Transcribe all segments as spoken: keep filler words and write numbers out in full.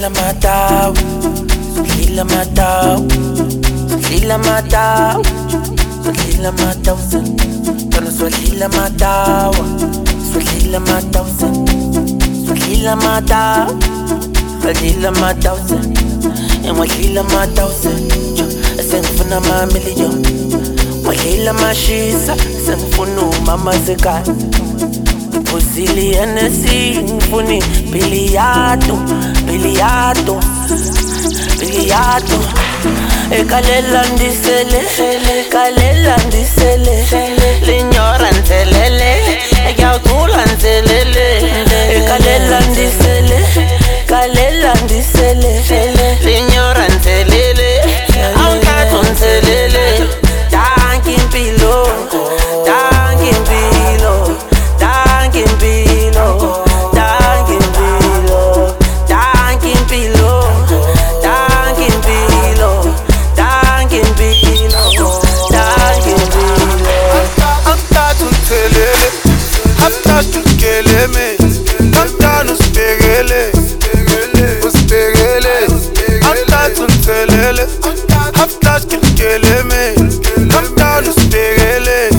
Swahila matao, Swahila matao, Swahila matao, Swahila matao, Tona Swahila matao, Swahila matao, Swahila matao, Swahila matao, Swahila matao, Sengfuna ma million, Swahila mashisa, Sengfunu mama zeka. Pusili Hennessy, Funi, Biliato, Biliato, Biliato. E kalela ndisele, kalela ndisele, Linyora ntelele, e gyakula ntelele. E kalela ndisele, kalela ndisele, Linyora ntelele, Ankatu ntelele. Danki mpilo, danki mpilo. Dankin Pilo, Dankin Pilo, Dankin Pilo, Dankin Pilo, Dankin Pilo, Dankin Pilo. After to telele, after to keleme, after to spegele, spegele. After to telele, after to keleme, after to spegele,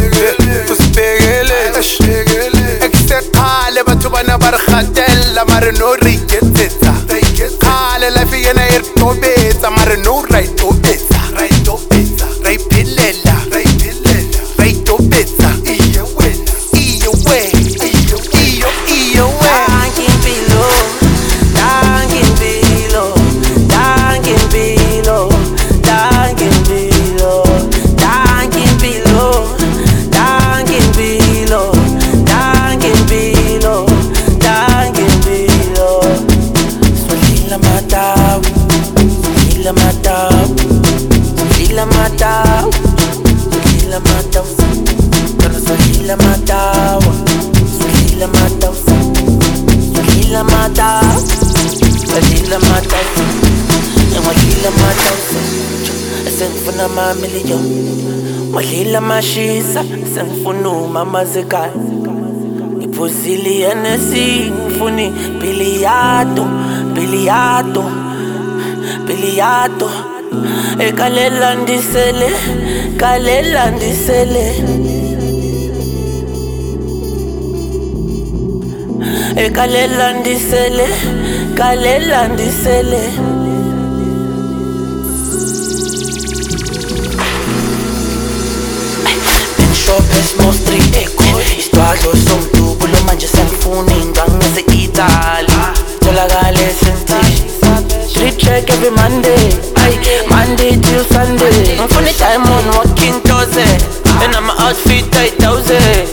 spegele. Kale batho bana ba re gatella mare no re iketsetsa kale life yena e re tobetsa mare no ra itobetsa ra itobetsa ra iphelela ra iphelela ra itobetsa iye wena iye we iye iyo iyo we Dankin Pilo, Dankin Pilo, Dankin Pilo, Dankin Pilo, Dankin Pilo, Dankin Pilo. Pilo, Dankin Pilo. Swahila matao, Swahila matao, Swahila matao, Swahila matao, Tona Swahila matao, Swahila matao, Swahila matao, Swahila matao, Swahila matao. Sengfuna ma million, Swahila mashisa, Sengfunu mama zeka. Pusili Hennessy, Funi, Biliato, Biliato, Biliato. E kalela ndisele, kalela ndisele. E kalela ndisele, kalela ndisele. Ben shopes mostri eko, istwalo som. Bulo manje sengifuna ingane ze-Italy tholakale sentish street check every Monday, ay, Monday till Sunday. Ngifuna i-diamond walking toze, and I'm outfit eight thousand.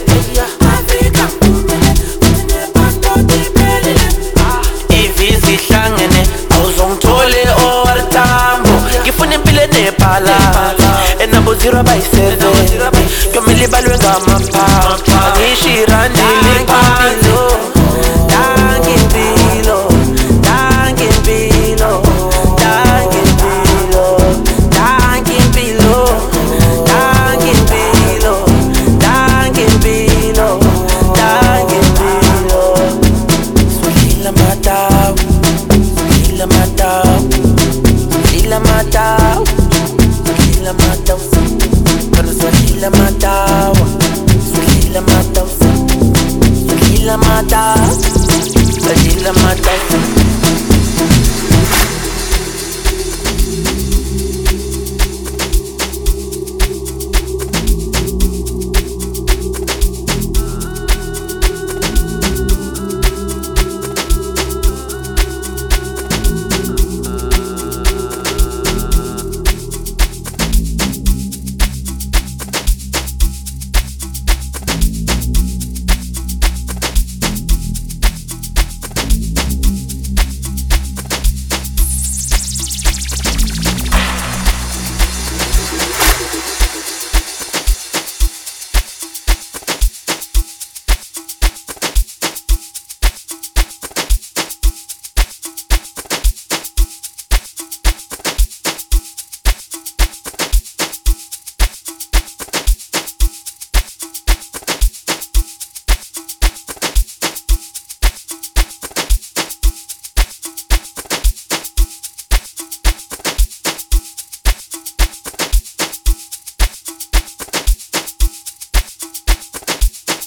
Ivisi hlangene, awuzongithole owartambo. Ngifuna impilo enebhalance, enabo zero by seven. Komele balwe ngamapha, angishirandile.